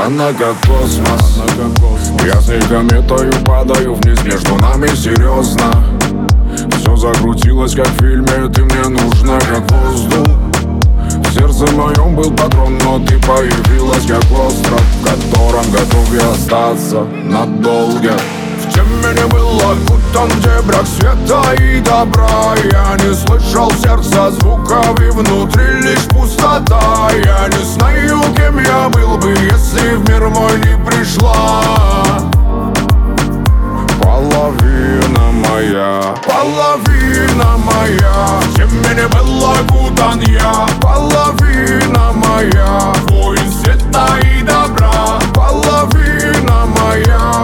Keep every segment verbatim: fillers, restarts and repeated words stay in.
Она как космос, она как космос. Я с ней кометою падаю вниз, между нами серьезно. Все закрутилось как в фильме, ты мне нужна как воздух. В сердце моем был патрон, но ты появилась как остров, в котором готов я остаться надолго. В теме не был окутан в дебрях света и добра. Я не слышал сердца звуков, и внутри лишь пустота. Я не знаю, кем я был бы, если в мир мой не пришла половина моя, половина моя. В теме не был окутан я, половина моя. Воин света и добра, половина моя.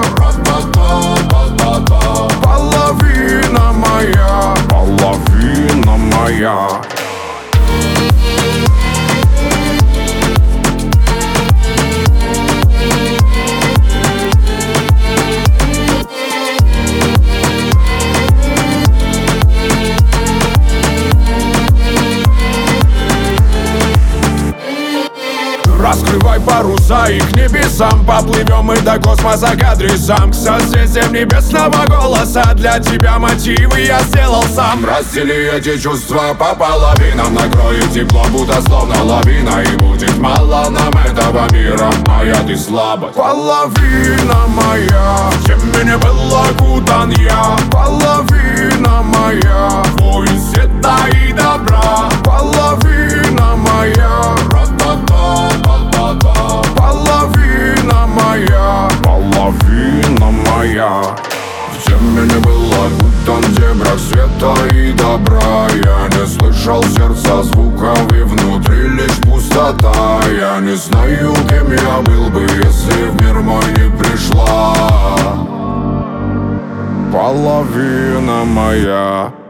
Половина моя, половина моя. Раскрывай паруса и к небесам поплывем мы до космоса к адресам, к созвездиям небесного голоса. Для тебя мотивы я сделал сам. Раздели эти чувства по половинам, накроет тепло, будто словно лавина. И будет мало нам этого мира, моя ты слабость. Половина моя, в теме не был окутан я, половина моя. Воин света и добра, половина моя. Половина моя, половина моя. В теме не был окутан в дебрях света и добра. Я не слышал сердца звуков, и внутри лишь пустота. Я не знаю, кем я был бы, если в мир мой не пришла половина моя.